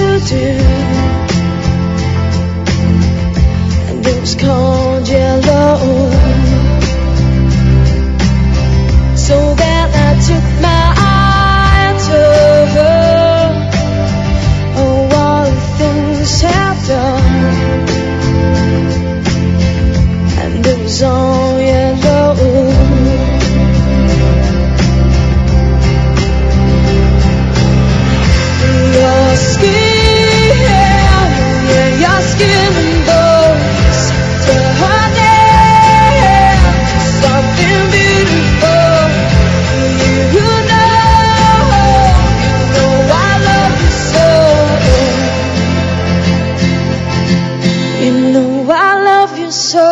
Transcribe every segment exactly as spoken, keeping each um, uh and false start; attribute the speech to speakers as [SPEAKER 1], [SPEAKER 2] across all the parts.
[SPEAKER 1] do, and it was called yellow. So then I took my eye to her. Oh, all the things have done, and it was all yellow. Your skin, yeah, your skin goes to her neck, something beautiful. You know, you know I love you so. You know I love you so.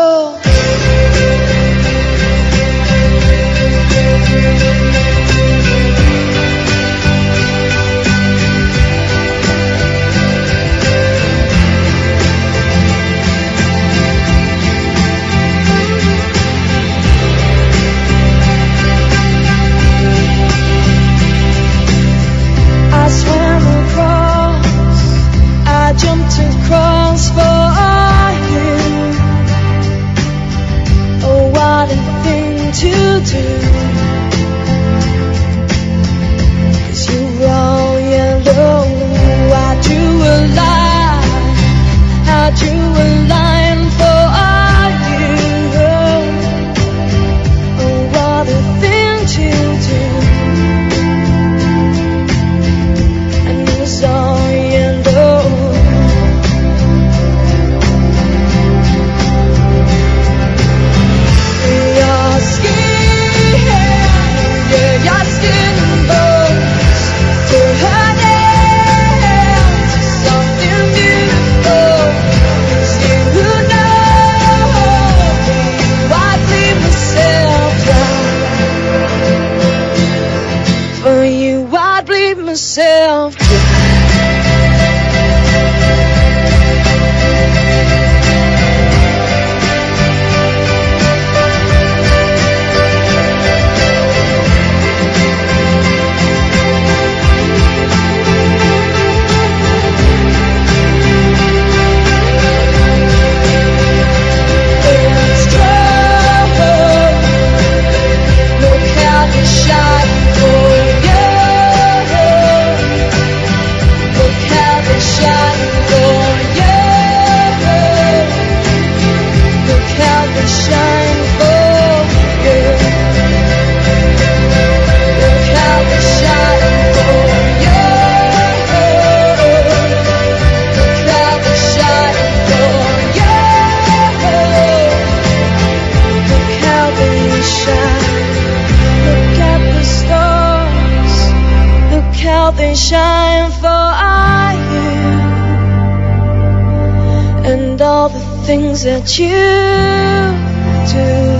[SPEAKER 1] Jumped across for you. Oh, what a thing to do, 'cause you were all yellow. I drew a line, I drew a line for you. Oh, what a thing to do, and it was all yellow. Myself they shine for you, and all the things that you do.